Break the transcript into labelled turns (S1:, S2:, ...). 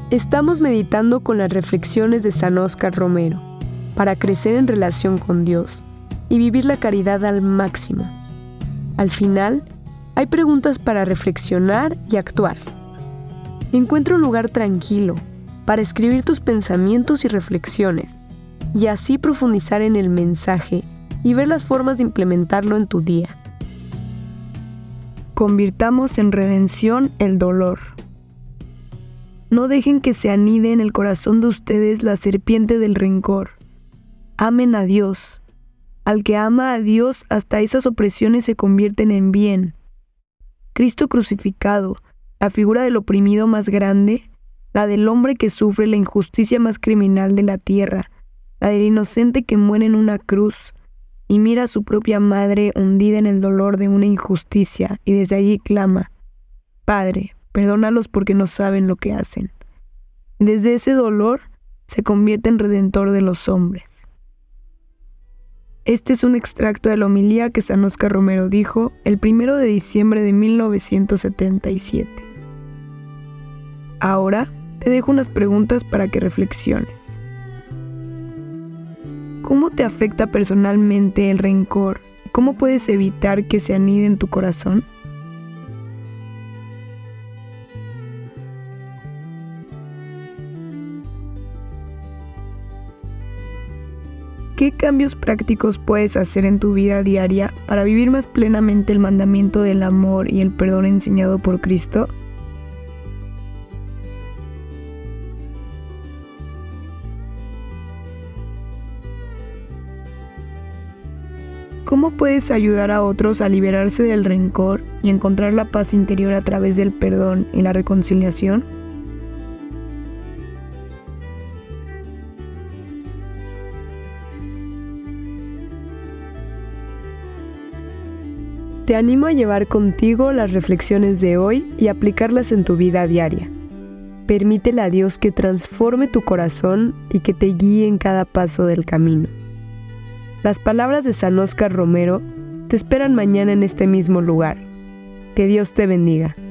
S1: Estamos meditando con las reflexiones de San Óscar Romero para crecer en relación con Dios y vivir la caridad al máximo. Al final, hay preguntas para reflexionar y actuar. Encuentra un lugar tranquilo para escribir tus pensamientos y reflexiones y así profundizar en el mensaje y ver las formas de implementarlo en tu día.
S2: Convirtamos en redención el dolor. No dejen que se anide en el corazón de ustedes la serpiente del rencor. Amen a Dios. Al que ama a Dios, hasta esas opresiones se convierten en bien. Cristo crucificado, la figura del oprimido más grande, la del hombre que sufre la injusticia más criminal de la tierra, la del inocente que muere en una cruz, y mira a su propia madre hundida en el dolor de una injusticia, y desde allí clama: Padre, perdónalos porque no saben lo que hacen. Y desde ese dolor se convierte en redentor de los hombres. Este es un extracto de la homilía que San Óscar Romero dijo el 1 de diciembre de 1977. Ahora te dejo unas preguntas para que reflexiones. ¿Cómo te afecta personalmente el rencor? ¿Cómo puedes evitar que se anide en tu corazón? ¿Qué cambios prácticos puedes hacer en tu vida diaria para vivir más plenamente el mandamiento del amor y el perdón enseñado por Cristo? ¿Cómo puedes ayudar a otros a liberarse del rencor y encontrar la paz interior a través del perdón y la reconciliación? Te animo a llevar contigo las reflexiones de hoy y aplicarlas en tu vida diaria. Permítele a Dios que transforme tu corazón y que te guíe en cada paso del camino. Las palabras de San Óscar Romero te esperan mañana en este mismo lugar. Que Dios te bendiga.